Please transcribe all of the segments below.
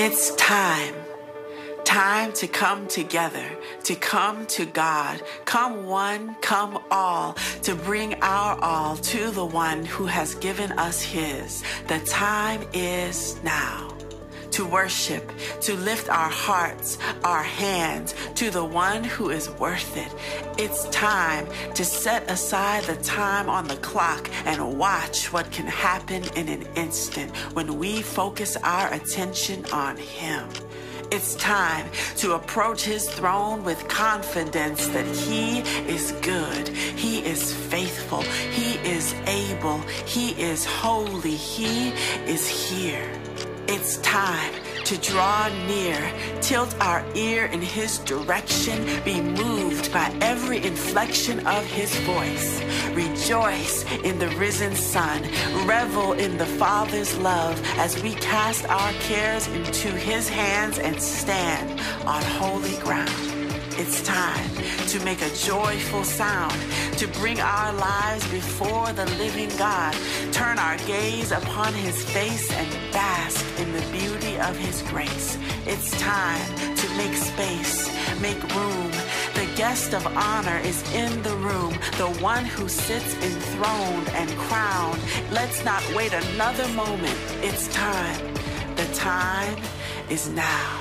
It's time. Time to come together, to come to God. Come one, come all, to bring our all to the one who has given us his. The time is now. To worship, to lift our hearts, our hands to the one who is worth it. It's time to set aside the time on the clock and watch what can happen in an instant when we focus our attention on him. It's time to approach his throne with confidence that he is good, he is faithful, he is able, he is holy, he is here. It's time to draw near, tilt our ear in his direction, be moved by every inflection of his voice. Rejoice in the risen Son, revel in the Father's love as we cast our cares into his hands and stand on holy ground. It's time to make a joyful sound, to bring our lives before the living God, turn our gaze upon his face and bask in the beauty of his grace. It's time to make space, make room. The guest of honor is in the room, the one who sits enthroned and crowned. Let's not wait another moment. It's time. The time is now.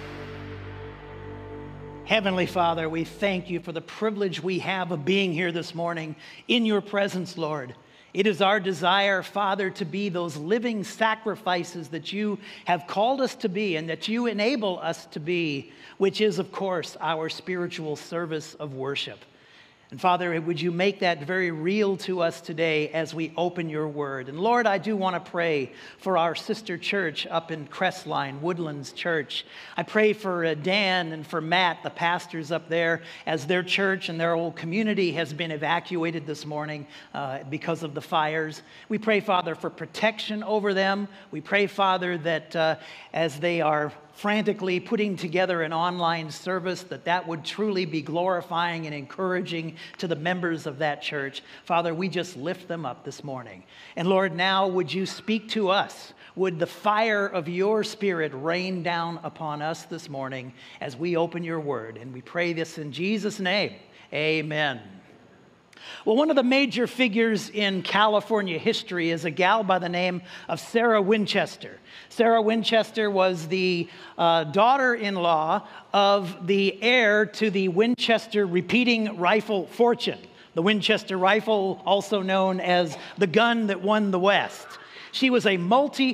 Heavenly Father, we thank you for the privilege we have of being here this morning in your presence, Lord. It is our desire, Father, to be those living sacrifices that you have called us to be and that you enable us to be, which is, of course, our spiritual service of worship. And Father, would you make that very real to us today as we open your word? And Lord, I do want to pray for our sister church up in Crestline, Woodlands Church. I pray for Dan and for Matt, the pastors up there, as their church and their whole community has been evacuated this morning because of the fires. We pray, Father, for protection over them. We pray, Father, that as they are frantically putting together an online service, that would truly be glorifying and encouraging to the members of that church. Father, we just lift them up this morning. And Lord, now would you speak to us? Would the fire of your Spirit rain down upon us this morning as we open your word? And we pray this in Jesus' name. Amen. Well, one of the major figures in California history is a gal by the name of Sarah Winchester. Sarah Winchester was the daughter-in-law of the heir to the Winchester repeating rifle fortune. The Winchester rifle, also known as the gun that won the West. She was a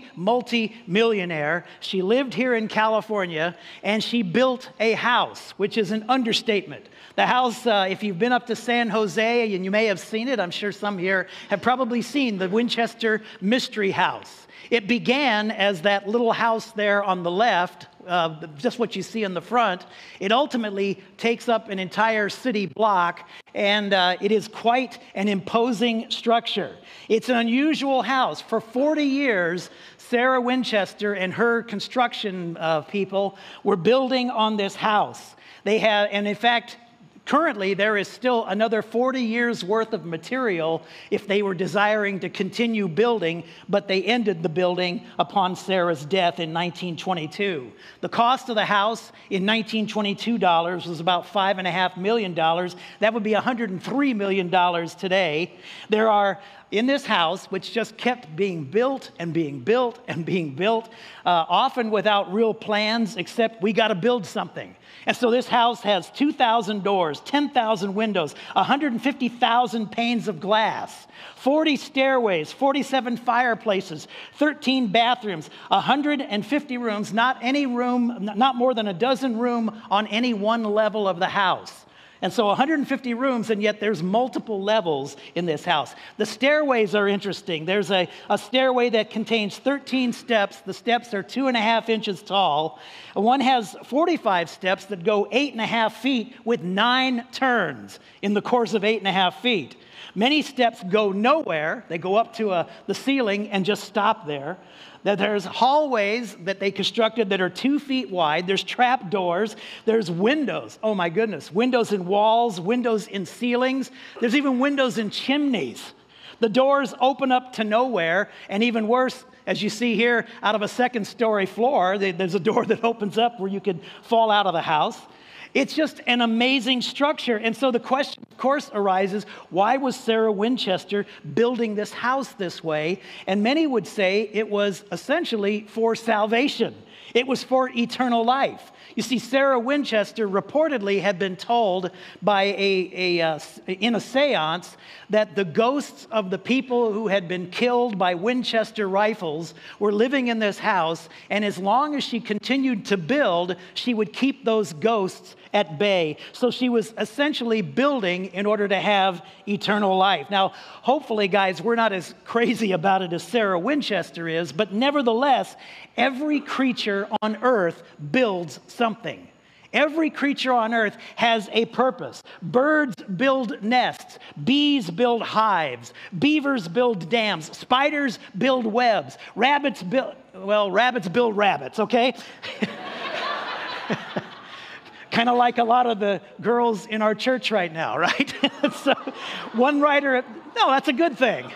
multi-millionaire. She lived here in California, and she built a house, which is an understatement. The house, if you've been up to San Jose, and you may have seen it, I'm sure some here have probably seen the Winchester Mystery House. It began as that little house there on the left, just what you see in the front. It ultimately takes up an entire city block, and it is quite an imposing structure. It's an unusual house. For 40 years, Sarah Winchester and her construction people were building on this house. They have, and in fact, currently, there is still another 40 years worth of material if they were desiring to continue building, but they ended the building upon Sarah's death in 1922. The cost of the house in 1922 dollars was about $5.5 million. That would be $103 million today. There are, in this house, which just kept being built and being built and being built, often without real plans, except we got to build something. And so this house has 2,000 doors, 10,000 windows, 150,000 panes of glass, 40 stairways, 47 fireplaces, 13 bathrooms, 150 rooms, not more than a dozen rooms on any one level of the house. And so 150 rooms, and yet there's multiple levels in this house. The stairways are interesting. There's a stairway that contains 13 steps. The steps are 2.5 inches tall. One has 45 steps that go 8.5 feet with 9 turns in the course of 8.5 feet. Many steps go nowhere. They go up to the ceiling and just stop there. That there's hallways that they constructed that are 2 feet wide. There's trap doors. There's windows. Oh my goodness. Windows in walls, windows in ceilings. There's even windows in chimneys. The doors open up to nowhere, and even worse, As you see here, out of a second-story floor, there's a door that opens up where you could fall out of the house. It's just an amazing structure. And so the question, of course, arises, why was Sarah Winchester building this house this way? And many would say it was essentially for salvation. It was for eternal life. You see, Sarah Winchester reportedly had been told by in a seance that the ghosts of the people who had been killed by Winchester rifles were living in this house, and as long as she continued to build, she would keep those ghosts at bay. So she was essentially building in order to have eternal life. Now, hopefully, guys, we're not as crazy about it as Sarah Winchester is, but nevertheless, every creature on earth builds something. Every creature on earth has a purpose. Birds build nests. Bees build hives. Beavers build dams. Spiders build webs. Rabbits build rabbits, okay? Kind of like a lot of the girls in our church right now, right? So one writer, no, that's a good thing.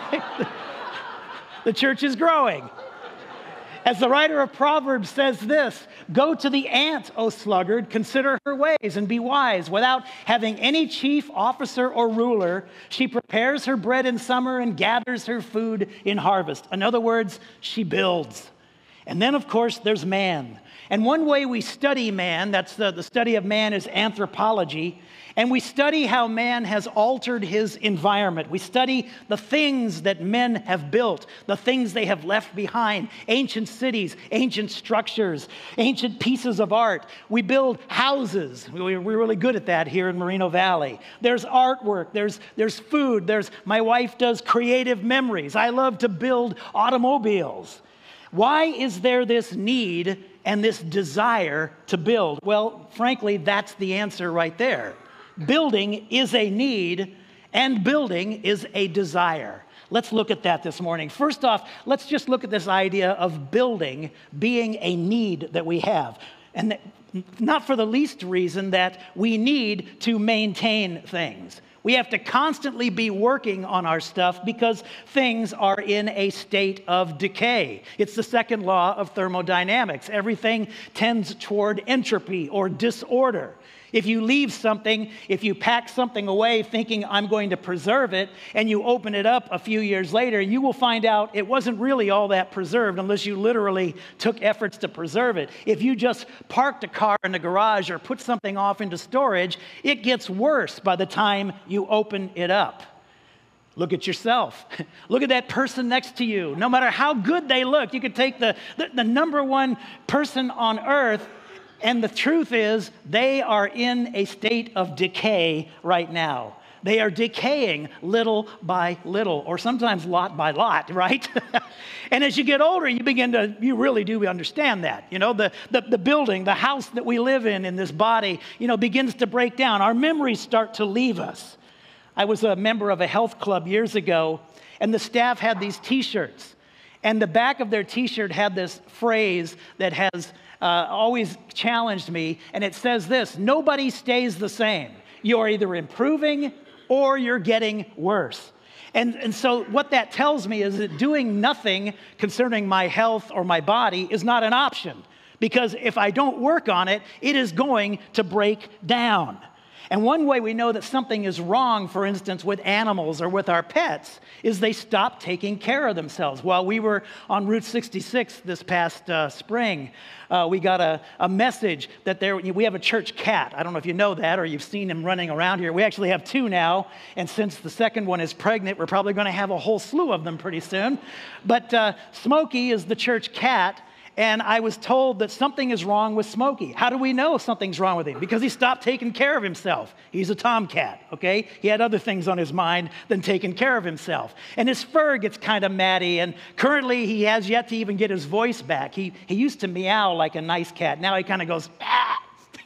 The church is growing. As the writer of Proverbs says this, "Go to the ant, O sluggard, consider her ways and be wise. Without having any chief, officer, or ruler, she prepares her bread in summer and gathers her food in harvest." In other words, she builds. And then, of course, there's man. And one way we study man, that's the study of man, is anthropology. And we study how man has altered his environment. We study the things that men have built, the things they have left behind, ancient cities, ancient structures, ancient pieces of art. We build houses. We're really good at that here in Moreno Valley. There's artwork, there's food, my wife does creative memories. I love to build automobiles. Why is there this need and this desire to build? Well, frankly, that's the answer right there. Building is a need, and building is a desire. Let's look at that this morning. First off, let's just look at this idea of building being a need that we have. And not for the least reason that we need to maintain things. We have to constantly be working on our stuff because things are in a state of decay. It's the second law of thermodynamics. Everything tends toward entropy or disorder. If you leave something, if you pack something away thinking I'm going to preserve it, and you open it up a few years later, you will find out it wasn't really all that preserved unless you literally took efforts to preserve it. If you just parked a car in the garage or put something off into storage, it gets worse by the time you open it up. Look at yourself. Look at that person next to you. No matter how good they look, you could take the number one person on earth, and the truth is, they are in a state of decay right now. They are decaying little by little, or sometimes lot by lot, right? And as you get older, you really do understand that. You know, the building, the house that we live in this body, begins to break down. Our memories start to leave us. I was a member of a health club years ago, and the staff had these T-shirts. And the back of their T-shirt had this phrase that has always challenged me, and it says this: nobody stays the same. You're either improving or you're getting worse. And so what that tells me is that doing nothing concerning my health or my body is not an option, because if I don't work on it, it is going to break down. And one way we know that something is wrong, for instance, with animals or with our pets, is they stop taking care of themselves. While we were on Route 66 this past spring, we got a message that we have a church cat. I don't know if you know that or you've seen him running around here. We actually have two now, and since the second one is pregnant, we're probably going to have a whole slew of them pretty soon. But Smokey is the church cat. And I was told that something is wrong with Smokey. How do we know something's wrong with him? Because he stopped taking care of himself. He's a tomcat, okay? He had other things on his mind than taking care of himself. And his fur gets kind of matty, and currently he has yet to even get his voice back. He used to meow like a nice cat. Now he kind of goes, ah!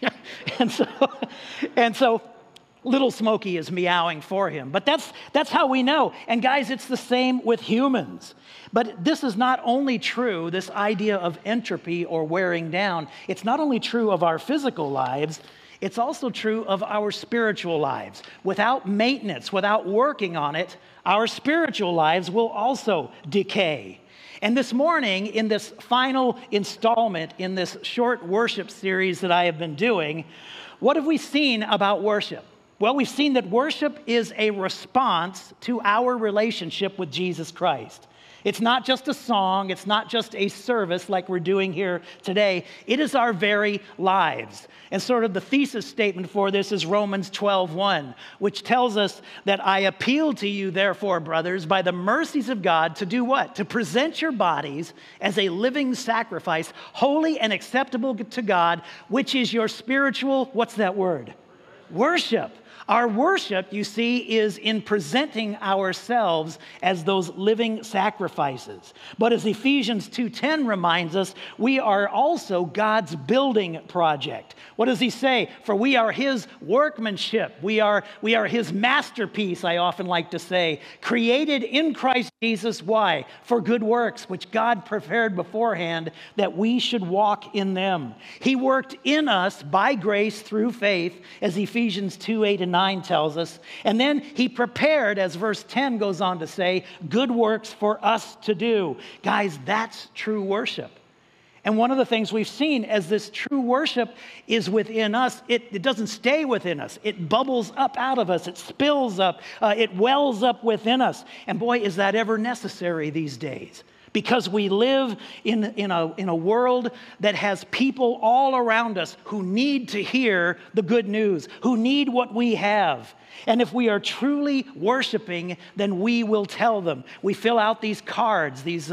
and so little Smokey is meowing for him. But that's how we know. And guys, it's the same with humans. But this is not only true, this idea of entropy or wearing down, it's not only true of our physical lives, it's also true of our spiritual lives. Without maintenance, without working on it, our spiritual lives will also decay. And this morning, in this final installment in this short worship series that I have been doing, what have we seen about worship? Well, we've seen that worship is a response to our relationship with Jesus Christ. It's not just a song. It's not just a service like we're doing here today. It is our very lives. And sort of the thesis statement for this is Romans 12:1, which tells us that I appeal to you, therefore, brothers, by the mercies of God, to do what? To present your bodies as a living sacrifice, holy and acceptable to God, which is your spiritual, what's that word? Worship. Our worship, you see, is in presenting ourselves as those living sacrifices. But as Ephesians 2:10 reminds us, we are also God's building project. What does he say? For we are his workmanship. We are his masterpiece, I often like to say, created in Christ Jesus. Why? For good works, which God prepared beforehand that we should walk in them. He worked in us by grace through faith, as Ephesians 2:8-9 tells us. And then he prepared, as verse 10 goes on to say, good works for us to do. Guys, that's true worship. And one of the things we've seen as this true worship is within us, it doesn't stay within us. It bubbles up out of us. It spills up. It wells up within us. And boy, is that ever necessary these days. Because we live in a world that has people all around us who need to hear the good news, who need what we have. And if we are truly worshiping, then we will tell them. We fill out these cards, we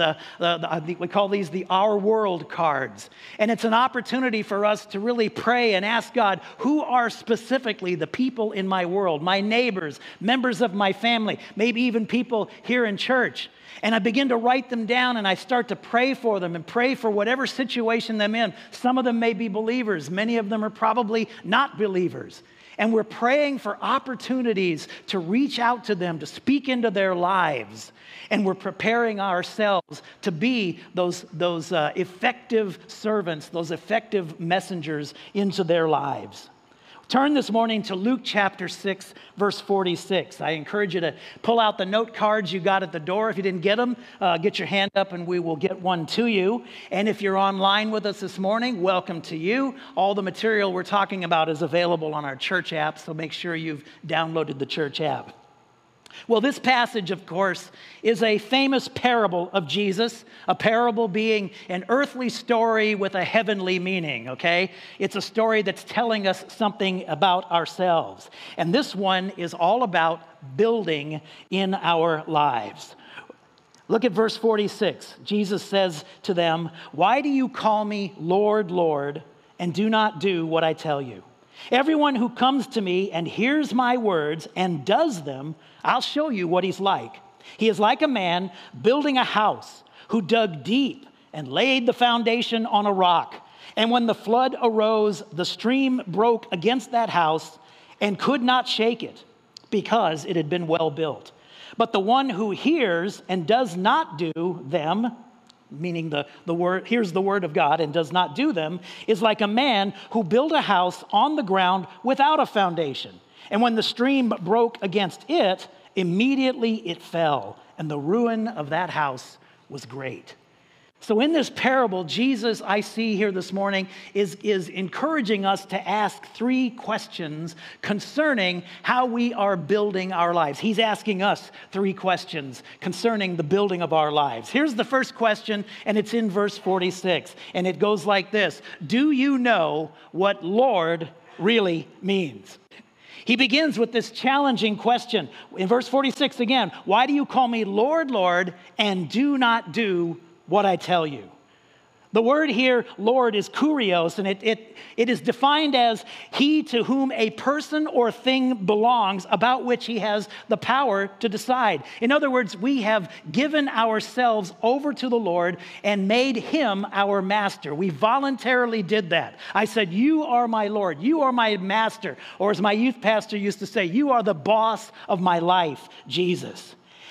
call these the Our World cards. And it's an opportunity for us to really pray and ask God, who are specifically the people in my world, my neighbors, members of my family, maybe even people here in church. And I begin to write them down and I start to pray for them and pray for whatever situation they're in. Some of them may be believers. Many of them are probably not believers. And we're praying for opportunities to reach out to them, to speak into their lives. And we're preparing ourselves to be those effective servants, those effective messengers into their lives. Turn this morning to Luke chapter 6, verse 46. I encourage you to pull out the note cards you got at the door. If you didn't get them, get your hand up and we will get one to you. And if you're online with us this morning, welcome to you. All the material we're talking about is available on our church app, so make sure you've downloaded the church app. Well, this passage, of course, is a famous parable of Jesus, a parable being an earthly story with a heavenly meaning, okay? It's a story that's telling us something about ourselves. And this one is all about building in our lives. Look at verse 46. Jesus says to them, "Why do you call me Lord, Lord, and do not do what I tell you? Everyone who comes to me and hears my words and does them, I'll show you what he's like. He is like a man building a house who dug deep and laid the foundation on a rock. And when the flood arose, the stream broke against that house and could not shake it because it had been well built. But the one who hears and does not do them," meaning the word, hears the word of God and does not do them, "is like a man who built a house on the ground without a foundation. And when the stream broke against it, immediately it fell, and the ruin of that house was great." So in this parable, Jesus, I see here this morning, is encouraging us to ask three questions concerning how we are building our lives. He's asking us three questions concerning the building of our lives. Here's the first question, and it's in verse 46, and it goes like this: do you know what Lord really means? He begins with this challenging question. In verse 46 again, "Why do you call me Lord, Lord, and do not do what I tell you?" The word here, Lord, is kurios, and it is defined as he to whom a person or thing belongs, about which he has the power to decide. In other words, we have given ourselves over to the Lord and made him our master. We voluntarily did that. I said, "You are my Lord. You are my master." Or as my youth pastor used to say, "You are the boss of my life, Jesus."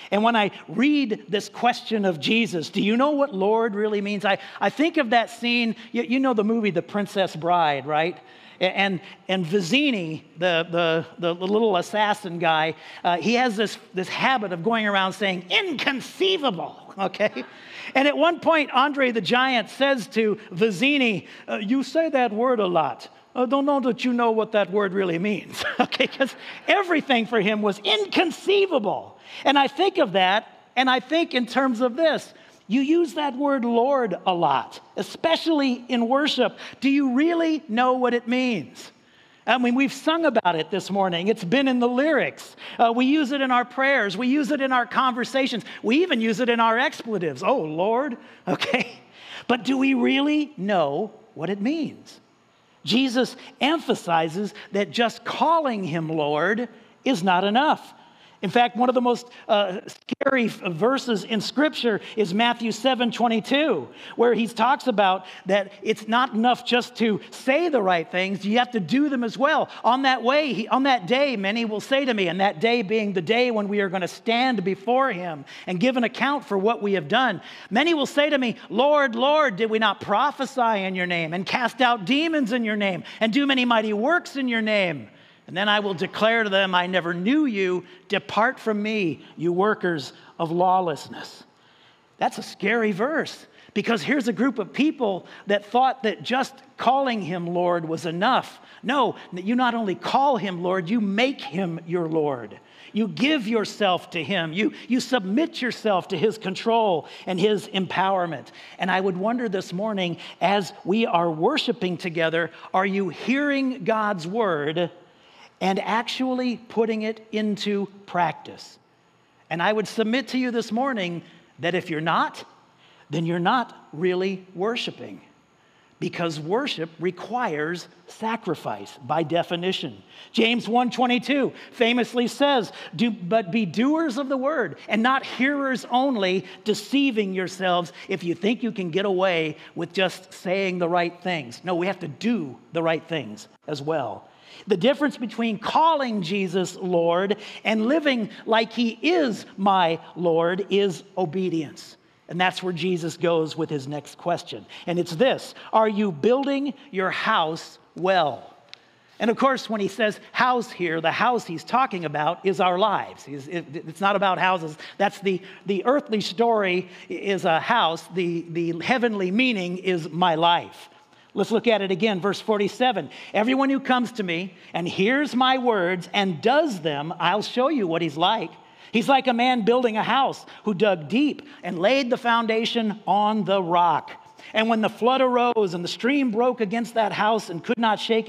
And when I read this question of Jesus, do you know what Lord really means? I think of that scene, you know the movie The Princess Bride, right? And Vizzini, the little assassin guy, he has this habit of going around saying, inconceivable, okay? And at one point, Andre the Giant says to Vizzini, you say that word a lot. I don't know that you know what that word really means, okay? Because everything for him was inconceivable. And I think of that, and I think in terms of this. You use that word Lord a lot, especially in worship. Do you really know what it means? I mean, we've sung about it this morning. It's been in the lyrics. We use it in our prayers. We use it in our conversations. We even use it in our expletives. Oh, Lord, okay? But do we really know what it means? Jesus emphasizes that just calling him Lord is not enough. In fact, one of the most scary verses in Scripture is Matthew 7:22, where he talks about that it's not enough just to say the right things, you have to do them as well. On that day, many will say to me, and that day being the day when we are going to stand before him and give an account for what we have done, many will say to me, Lord, Lord, did we not prophesy in your name and cast out demons in your name and do many mighty works in your name? And then I will declare to them, I never knew you. Depart from me, you workers of lawlessness. That's a scary verse, because here's a group of people that thought that just calling him Lord was enough. No, you not only call him Lord, you make him your Lord. You give yourself to him. You submit yourself to his control and his empowerment. And I would wonder this morning, as we are worshiping together, are you hearing God's word and actually putting it into practice? And I would submit to you this morning that if you're not, then you're not really worshiping, because worship requires sacrifice by definition. James 1:22 famously says, but be doers of the word and not hearers only, deceiving yourselves if you think you can get away with just saying the right things. No, we have to do the right things as well. The difference between calling Jesus Lord and living like he is my Lord is obedience. And that's where Jesus goes with his next question. And it's this: are you building your house well? And of course, when he says house here, the house he's talking about is our lives. It's not about houses. That's the earthly story is a house. The heavenly meaning is my life. Let's look at it again, verse 47. Everyone who comes to me and hears my words and does them, I'll show you what he's like. He's like a man building a house who dug deep and laid the foundation on the rock. And when the flood arose and the stream broke against that house and could not shake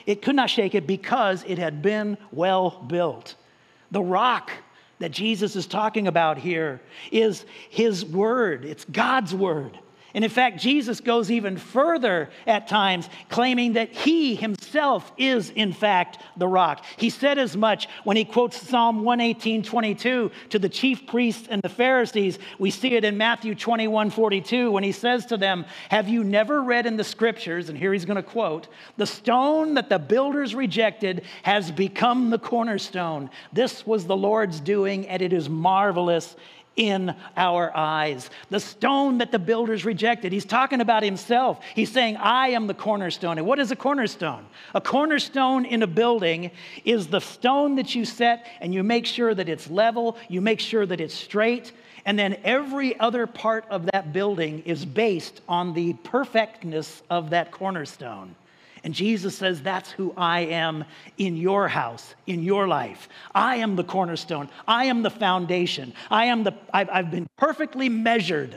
it because it had been well built. The rock that Jesus is talking about here is his word. It's God's word. And in fact, Jesus goes even further at times, claiming that he himself is, in fact, the rock. He said as much when he quotes Psalm 118:22 to the chief priests and the Pharisees. We see it in Matthew 21:42 when he says to them, have you never read in the scriptures, and here he's going to quote, the stone that the builders rejected has become the cornerstone. This was the Lord's doing, and it is marvelous in our eyes. The stone that the builders rejected. He's talking about himself. He's saying, I am the cornerstone. And what is a cornerstone? A cornerstone in a building is the stone that you set and you make sure that it's level, you make sure that it's straight, and then every other part of that building is based on the perfectness of that cornerstone. And Jesus says, that's who I am in your house, in your life. I am the cornerstone. I am the foundation. I've been perfectly measured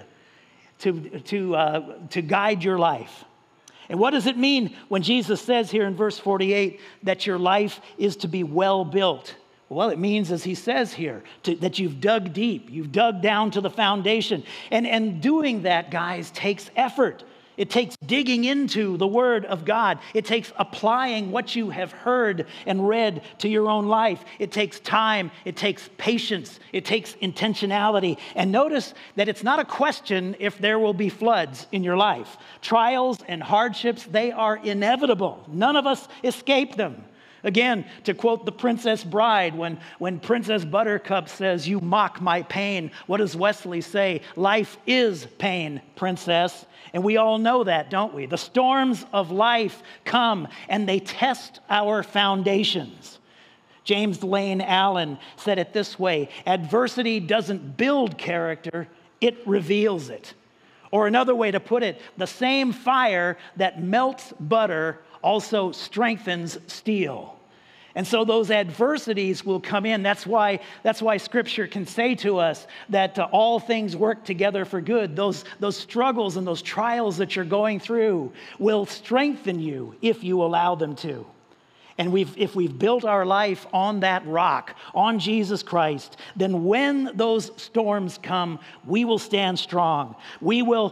to guide your life. And what does it mean when Jesus says here in verse 48 that your life is to be well built? Well, it means, as he says here, that you've dug deep. You've dug down to the foundation. And doing that, guys, takes effort. It takes digging into the Word of God. It takes applying what you have heard and read to your own life. It takes time. It takes patience. It takes intentionality. And notice that it's not a question if there will be floods in your life. Trials and hardships, they are inevitable. None of us escape them. Again, to quote The Princess Bride, when Princess Buttercup says, "You mock my pain," what does Wesley say? "Life is pain, princess." And we all know that, don't we? The storms of life come and they test our foundations. James Lane Allen said it this way: adversity doesn't build character, it reveals it. Or another way to put it, the same fire that melts butter also strengthens steel. And so those adversities will come in. That's why Scripture can say to us that all things work together for good. Those struggles and those trials that you're going through will strengthen you if you allow them to. And if we've built our life on that rock, on Jesus Christ, then when those storms come, we will stand strong. We will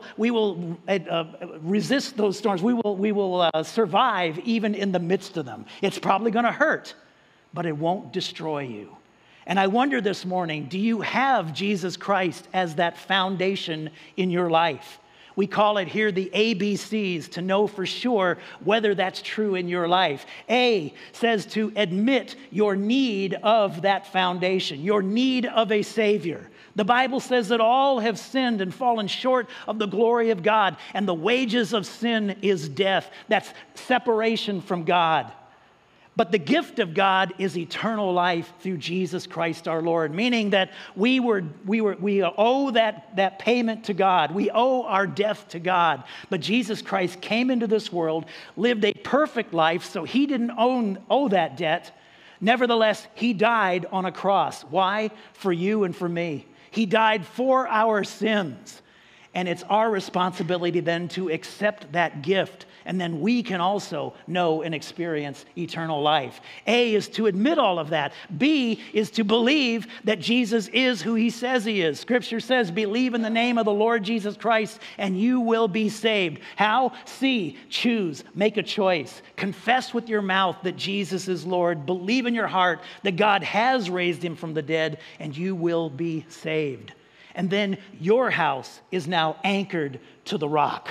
resist those storms. We will survive even in the midst of them. It's probably going to hurt, but it won't destroy you. And I wonder this morning, do you have Jesus Christ as that foundation in your life? We call it here the ABCs to know for sure whether that's true in your life. A says to admit your need of that foundation, your need of a Savior. The Bible says that all have sinned and fallen short of the glory of God, and the wages of sin is death. That's separation from God. But the gift of God is eternal life through Jesus Christ our Lord, meaning that we owe that payment to God. We owe our death to God. But Jesus Christ came into this world, lived a perfect life, so he didn't owe that debt. Nevertheless, he died on a cross. Why? For you and for me. He died for our sins. And it's our responsibility then to accept that gift. And then we can also know and experience eternal life. A is to admit all of that. B is to believe that Jesus is who he says he is. Scripture says, believe in the name of the Lord Jesus Christ and you will be saved. How? C, choose, make a choice. Confess with your mouth that Jesus is Lord. Believe in your heart that God has raised him from the dead and you will be saved. And then your house is now anchored to the rock.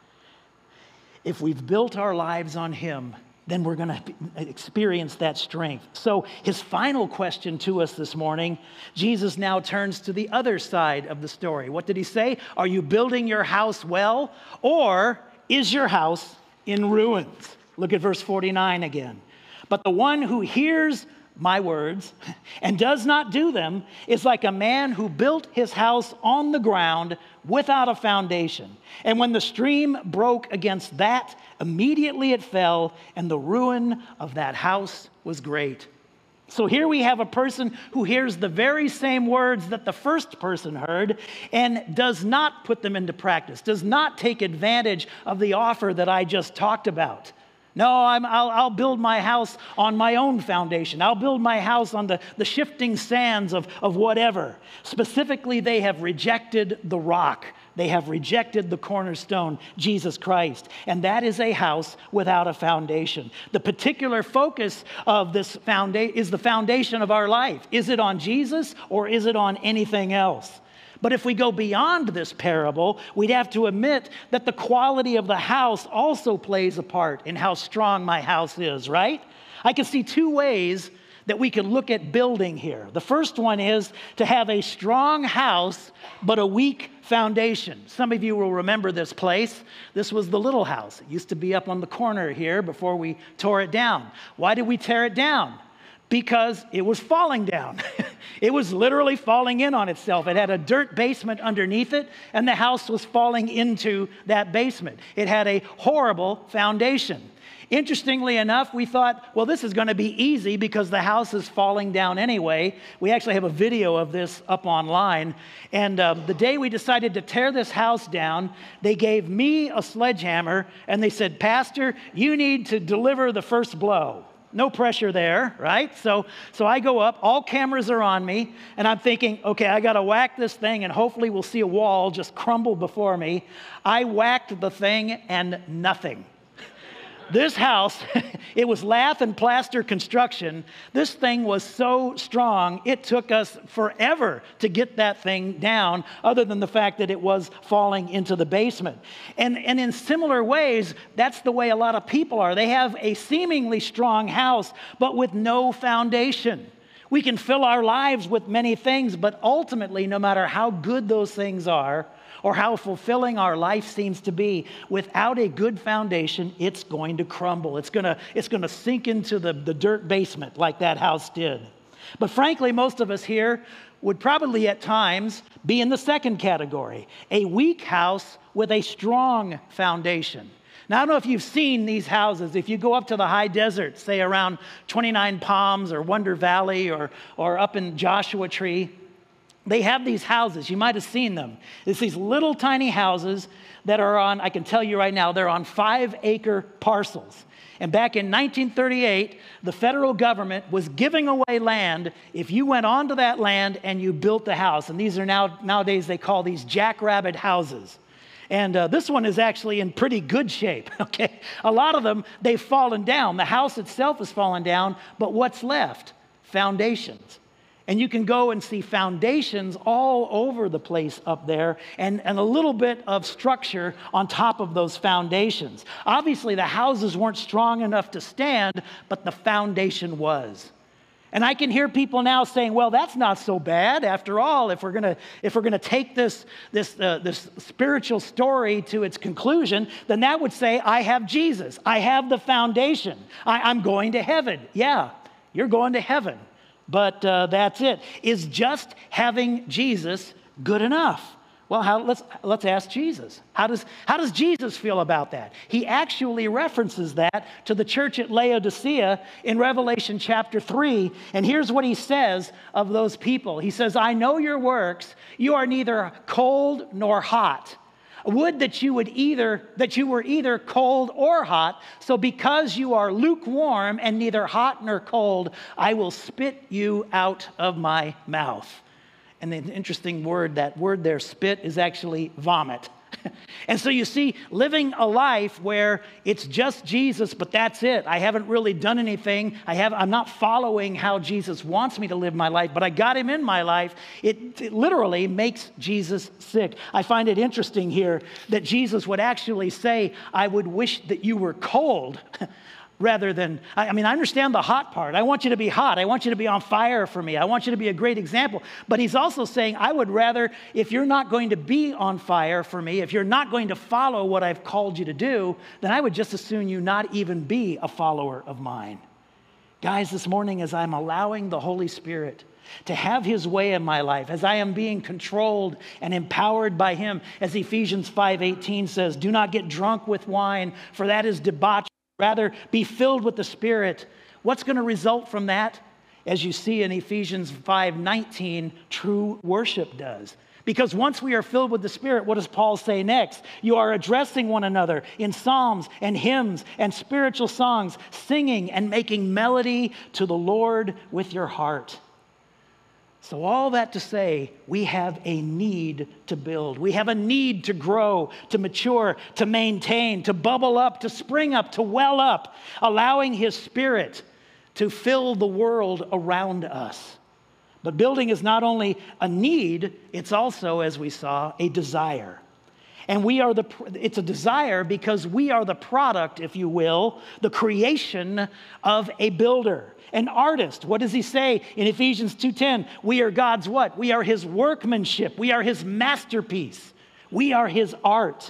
If we've built our lives on him, then we're going to experience that strength. So his final question to us this morning, Jesus now turns to the other side of the story. What did he say? Are you building your house well, or is your house in ruins? Look at verse 49 again. But the one who hears my words and does not do them is like a man who built his house on the ground without a foundation. And when the stream broke against that, immediately it fell, and the ruin of that house was great. So here we have a person who hears the very same words that the first person heard and does not put them into practice, does not take advantage of the offer that I just talked about. No, I'll build my house on my own foundation. I'll build my house on the shifting sands of whatever. Specifically, they have rejected the rock. They have rejected the cornerstone, Jesus Christ. And that is a house without a foundation. The particular focus of this foundation is the foundation of our life. Is it on Jesus or is it on anything else? But if we go beyond this parable, we'd have to admit that the quality of the house also plays a part in how strong my house is, right? I can see two ways that we can look at building here. The first one is to have a strong house, but a weak foundation. Some of you will remember this place. This was the Little House. It used to be up on the corner here before we tore it down. Why did we tear it down? Because it was falling down. It was literally falling in on itself. It had a dirt basement underneath it, and the house was falling into that basement. It had a horrible foundation. Interestingly enough, we thought, well, this is going to be easy because the house is falling down anyway. We actually have a video of this up online. And the day we decided to tear this house down, they gave me a sledgehammer, and they said, Pastor, you need to deliver the first blow. No pressure there, right? So I go up, all cameras are on me, and I'm thinking, okay, I got to whack this thing, and hopefully we'll see a wall just crumble before me. I whacked the thing, and nothing. This house, it was lath and plaster construction. This thing was so strong, it took us forever to get that thing down, other than the fact that it was falling into the basement. And in similar ways, that's the way a lot of people are. They have a seemingly strong house, but with no foundation. We can fill our lives with many things, but ultimately, no matter how good those things are, or how fulfilling our life seems to be, without a good foundation, it's going to crumble. It's going to sink into the dirt basement like that house did. But frankly, most of us here would probably at times be in the second category, a weak house with a strong foundation. Now, I don't know if you've seen these houses. If you go up to the high desert, say around 29 Palms or Wonder Valley or up in Joshua Tree, they have these houses. You might have seen them. It's these little tiny houses that are on, I can tell you right now, they're on 5-acre parcels. And back in 1938, the federal government was giving away land if you went onto that land and you built the house. And these are nowadays they call these jackrabbit houses. And this one is actually in pretty good shape, okay? A lot of them, they've fallen down. The house itself has fallen down, but what's left? Foundations. And you can go and see foundations all over the place up there and a little bit of structure on top of those foundations. Obviously, the houses weren't strong enough to stand, but the foundation was. And I can hear people now saying, well, that's not so bad. After all, if we're gonna take this spiritual story to its conclusion, then that would say, I have Jesus. I have the foundation. I'm going to heaven. Yeah, you're going to heaven. But that's it. Is just having Jesus good enough? Well, let's ask Jesus. How does Jesus feel about that? He actually references that to the church at Laodicea in Revelation chapter 3. And here's what he says of those people. He says, I know your works. You are neither cold nor hot. Would that you were either cold or hot. So because you are lukewarm and neither hot nor cold, I will spit you out of my mouth. And the interesting word, that word there, spit, is actually vomit. And so you see, living a life where it's just Jesus, but that's it. I haven't really done anything. I'm not following how Jesus wants me to live my life, but I got him in my life. It literally makes Jesus sick. I find it interesting here that Jesus would actually say, I would wish that you were cold. Rather than, I understand the hot part. I want you to be hot. I want you to be on fire for me. I want you to be a great example. But he's also saying, I would rather, if you're not going to be on fire for me, if you're not going to follow what I've called you to do, then I would just as soon you not even be a follower of mine. Guys, this morning as I'm allowing the Holy Spirit to have his way in my life, as I am being controlled and empowered by him, as Ephesians 5:18 says, do not get drunk with wine, for that is debauchery. Rather, be filled with the Spirit. What's going to result from that? As you see in Ephesians 5:19, true worship does. Because once we are filled with the Spirit, what does Paul say next? You are addressing one another in psalms and hymns and spiritual songs, singing and making melody to the Lord with your heart. So all that to say, we have a need to build. We have a need to grow, to mature, to maintain, to bubble up, to spring up, to well up, allowing his Spirit to fill the world around us. But building is not only a need, it's also, as we saw, a desire. And it's a desire because we are the product, if you will, the creation of a builder. An artist, what does he say in Ephesians 2:10? We are God's what? We are his workmanship. We are his masterpiece. We are his art.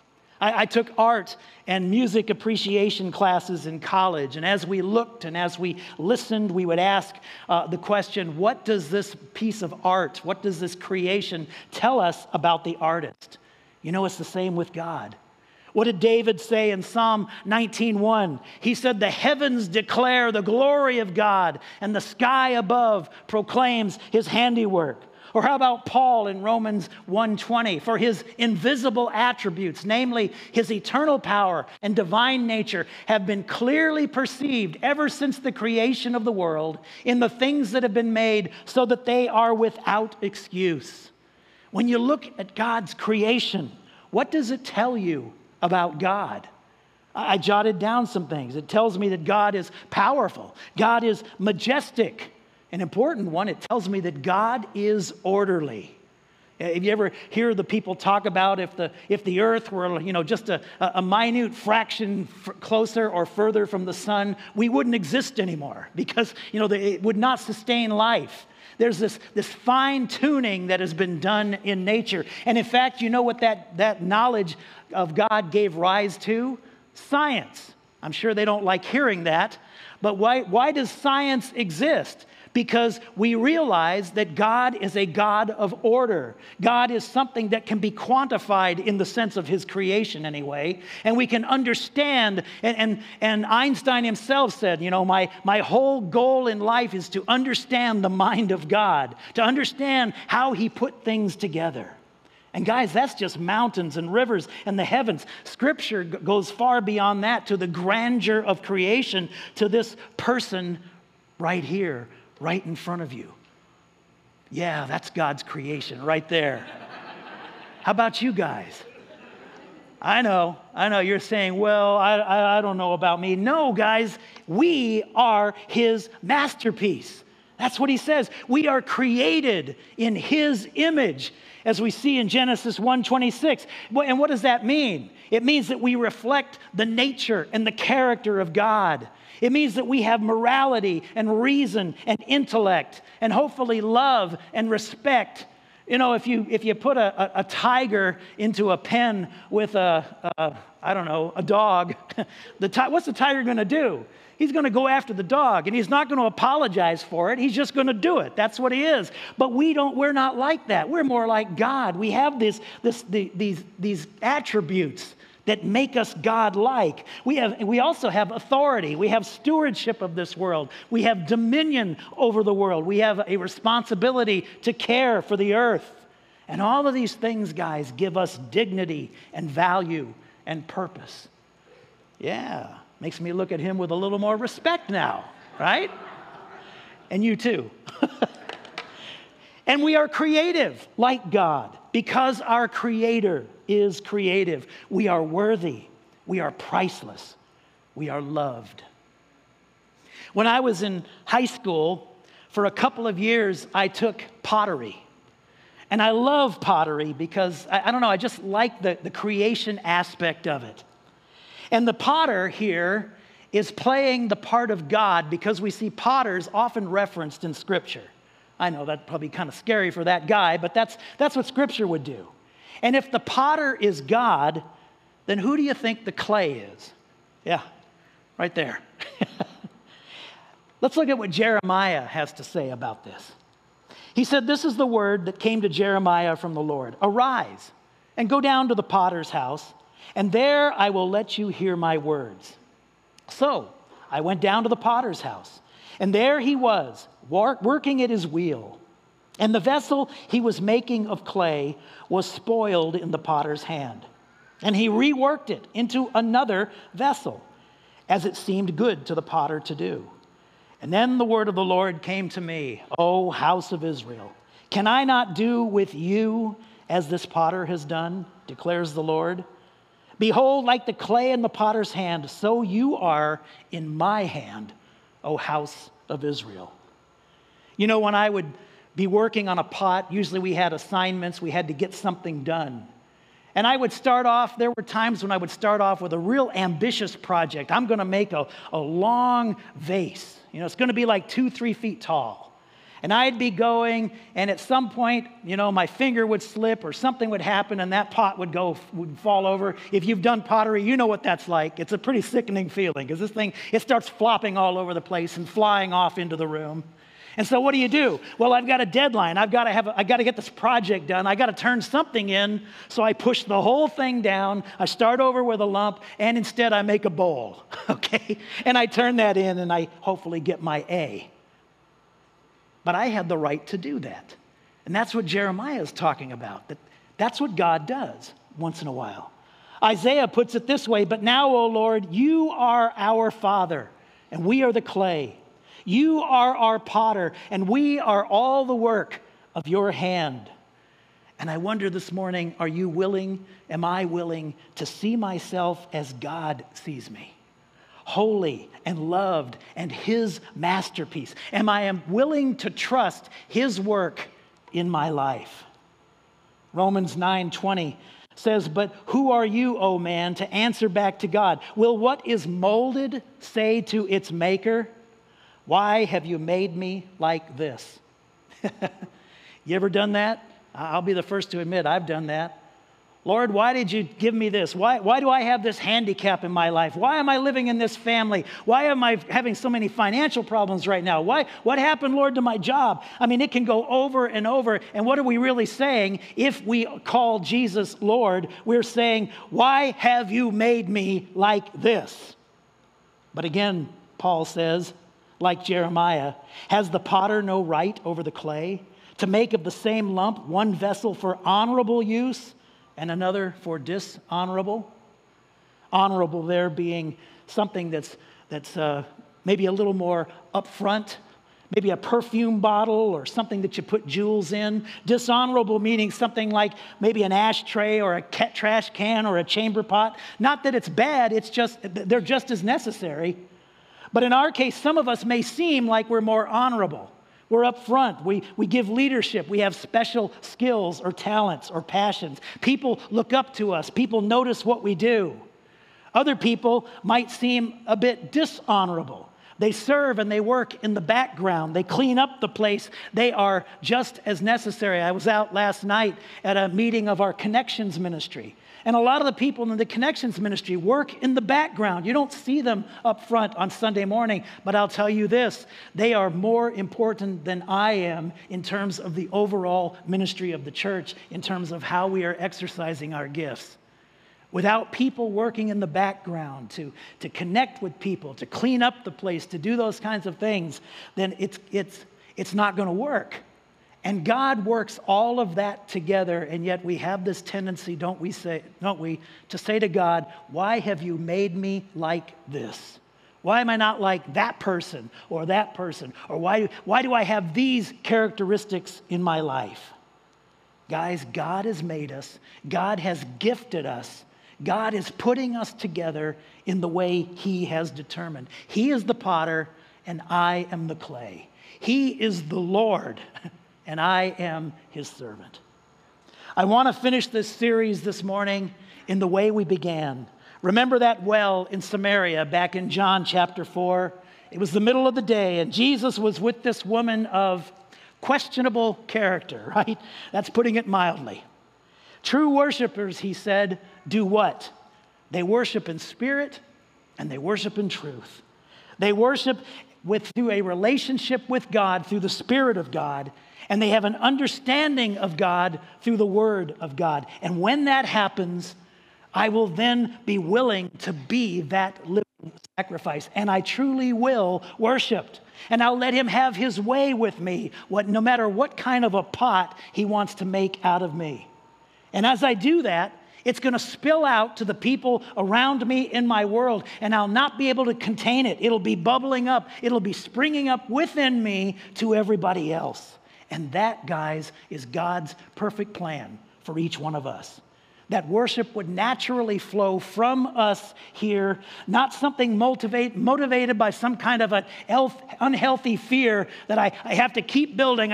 I took art and music appreciation classes in college. And as we looked and as we listened, we would ask the question, what does this piece of art, what does this creation tell us about the artist? You know, it's the same with God. What did David say in Psalm 19:1? He said, the heavens declare the glory of God, and the sky above proclaims his handiwork. Or how about Paul in Romans 1:20? For his invisible attributes, namely his eternal power and divine nature, have been clearly perceived ever since the creation of the world in the things that have been made, so that they are without excuse. When you look at God's creation, what does it tell you about God? I jotted down some things. It tells me that God is powerful. God is majestic. An important one, it tells me that God is orderly. If you ever hear the people talk about if the earth were, just a minute fraction closer or further from the sun, we wouldn't exist anymore because, it would not sustain life. There's this fine tuning that has been done in nature. And in fact, you know what that knowledge of God gave rise to? Science. I'm sure they don't like hearing that. But why does science exist? Because we realize that God is a God of order. God is something that can be quantified in the sense of his creation anyway. And we can understand, and Einstein himself said, my whole goal in life is to understand the mind of God, to understand how he put things together. And guys, that's just mountains and rivers and the heavens. Scripture goes far beyond that to the grandeur of creation, to this person right here, right in front of you. Yeah, that's God's creation right there. How about you guys? I know, you're saying, well, I don't know about me. No, guys, we are his masterpiece. That's what he says. We are created in his image, as we see in Genesis 1:26. And what does that mean? It means that we reflect the nature and the character of God. It means that we have morality and reason and intellect and hopefully love and respect. If you put a tiger into a pen with a dog, what's the tiger going to do? He's going to go after the dog, and he's not going to apologize for it. He's just going to do it. That's what he is. But we're not like that. We're more like God. We have these attributes that make us God-like. We also have authority. We have stewardship of this world. We have dominion over the world. We have a responsibility to care for the earth. And all of these things, guys, give us dignity and value and purpose. Yeah, makes me look at him with a little more respect now, right? And you too. And we are creative like God because our Creator is creative. We are worthy. We are priceless. We are loved. When I was in high school, for a couple of years, I took pottery. And I love pottery because, I just like the creation aspect of it. And the potter here is playing the part of God because we see potters often referenced in Scripture. I know that's probably kind of scary for that guy, but that's what Scripture would do. And if the potter is God, then who do you think the clay is? Yeah, right there. Let's look at what Jeremiah has to say about this. He said, "This is the word that came to Jeremiah from the Lord. Arise and go down to the potter's house, and there I will let you hear my words." So I went down to the potter's house, and there he was, working at his wheel. And the vessel he was making of clay was spoiled in the potter's hand. And he reworked it into another vessel, as it seemed good to the potter to do. And then the word of the Lord came to me, "O house of Israel, can I not do with you as this potter has done, declares the Lord? Behold, like the clay in the potter's hand, so you are in my hand, O house of Israel." When I would be working on a pot, usually we had assignments, we had to get something done. And I would start off, there were times when I would start off with a real ambitious project. I'm going to make a long vase. It's going to be like 2-3 feet tall. And I'd be going, and at some point, my finger would slip or something would happen and that pot would fall over. If you've done pottery, you know what that's like. It's a pretty sickening feeling because this thing, it starts flopping all over the place and flying off into the room. And so what do? Well, I've got a deadline. I've got to get this project done. I got to turn something in. So I push the whole thing down. I start over with a lump, and instead I make a bowl, okay? And I turn that in, and I hopefully get my A. But I had the right to do that. And that's what Jeremiah is talking about. That's what God does once in a while. Isaiah puts it this way, "But now, O Lord, you are our Father, and we are the clay. You are our potter, and we are all the work of your hand." And I wonder this morning, are you willing, am I willing to see myself as God sees me? Holy and loved and his masterpiece. Am I willing to trust his work in my life? Romans 9:20 says, but who are you, O man, to answer back to God? Will what is molded say to its maker, why have you made me like this? You ever done that? I'll be the first to admit I've done that. Lord, why did you give me this? Why do I have this handicap in my life? Why am I living in this family? Why am I having so many financial problems right now? What happened, Lord, to my job? I mean, it can go over and over. And what are we really saying? If we call Jesus Lord, we're saying, why have you made me like this? But again, Paul says, like Jeremiah, has the potter no right over the clay to make of the same lump one vessel for honorable use and another for dishonorable? Honorable there being something that's maybe a little more upfront, maybe a perfume bottle or something that you put jewels in. Dishonorable meaning something like maybe an ashtray or a trash can or a chamber pot. Not that it's bad, it's just they're just as necessary. But in our case, some of us may seem like we're more honorable. We're up front. We give leadership. We have special skills or talents or passions. People look up to us. People notice what we do. Other people might seem a bit dishonorable. They serve and they work in the background. They clean up the place. They are just as necessary. I was out last night at a meeting of our Connections ministry. And a lot of the people in the Connections ministry work in the background. You don't see them up front on Sunday morning, but I'll tell you this, they are more important than I am in terms of the overall ministry of the church, in terms of how we are exercising our gifts. Without people working in the background to connect with people, to clean up the place, to do those kinds of things, then it's not going to work. And God works all of that together, and yet we have this tendency, don't we, to say to God, why have you made me like this? Why am I not like that person or that person? Or why do I have these characteristics in my life? Guys, God has made us. God has gifted us. God is putting us together in the way he has determined. He is the potter, and I am the clay. He is the Lord, and I am his servant. I want to finish this series this morning in the way we began. Remember that well in Samaria back in John chapter 4? It was the middle of the day, and Jesus was with this woman of questionable character, right? That's putting it mildly. True worshipers, he said, do what? They worship in spirit and they worship in truth. They worship through a relationship with God, through the Spirit of God, and they have an understanding of God through the Word of God. And when that happens, I will then be willing to be that living sacrifice, and I truly will worship. And I'll let him have his way with me, no matter what kind of a pot he wants to make out of me. And as I do that, it's going to spill out to the people around me in my world, and I'll not be able to contain it. It'll be bubbling up. It'll be springing up within me to everybody else. And that, guys, is God's perfect plan for each one of us. That worship would naturally flow from us here, not something motivated by some kind of an unhealthy fear that I have to keep building,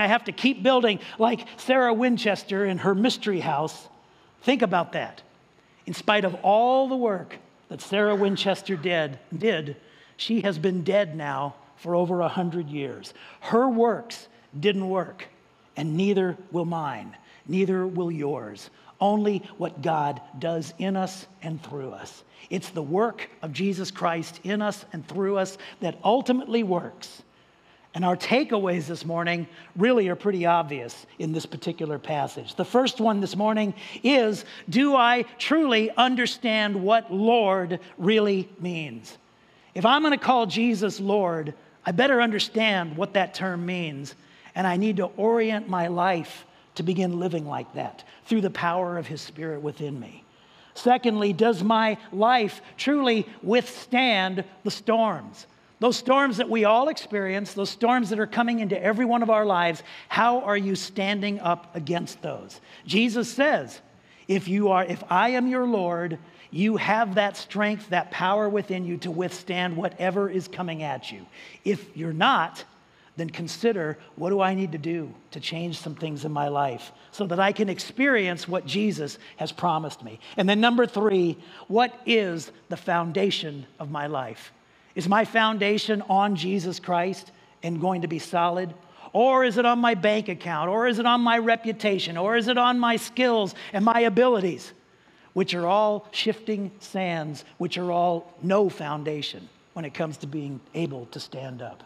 like Sarah Winchester in her mystery house. Think about that. In spite of all the work that Sarah Winchester did, she has been dead now for over 100 years. Her works didn't work, and neither will mine, neither will yours. Only what God does in us and through us. It's the work of Jesus Christ in us and through us that ultimately works. And our takeaways this morning really are pretty obvious in this particular passage. The first one this morning is, do I truly understand what Lord really means? If I'm going to call Jesus Lord, I better understand what that term means. And I need to orient my life to begin living like that through the power of his Spirit within me. Secondly, does my life truly withstand the storms? Those storms that we all experience, those storms that are coming into every one of our lives, how are you standing up against those? Jesus says, if I am your Lord, you have that strength, that power within you to withstand whatever is coming at you. If you're not, then consider, what do I need to do to change some things in my life so that I can experience what Jesus has promised me? And then number 3, what is the foundation of my life? Is my foundation on Jesus Christ and going to be solid? Or is it on my bank account? Or is it on my reputation? Or is it on my skills and my abilities, which are all shifting sands, which are all no foundation when it comes to being able to stand up?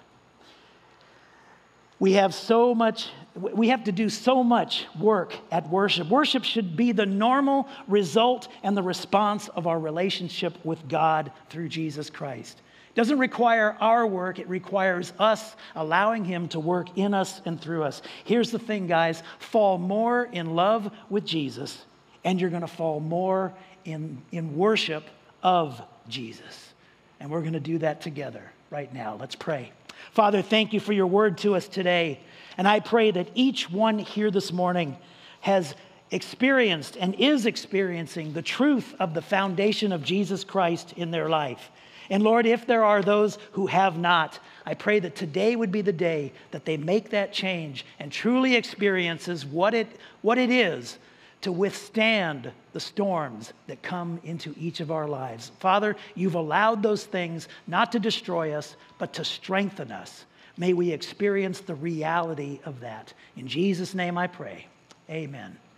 We have to do so much work at worship. Worship should be the normal result and the response of our relationship with God through Jesus Christ. It doesn't require our work, it requires us allowing Him to work in us and through us. Here's the thing, guys, fall more in love with Jesus, and you're going to fall more in worship of Jesus. And we're going to do that together right now. Let's pray. Father, thank you for your word to us today. And I pray that each one here this morning has experienced and is experiencing the truth of the foundation of Jesus Christ in their life. And Lord, if there are those who have not, I pray that today would be the day that they make that change and truly experiences what it is to withstand the storms that come into each of our lives. Father, you've allowed those things not to destroy us, but to strengthen us. May we experience the reality of that. In Jesus' name I pray. Amen.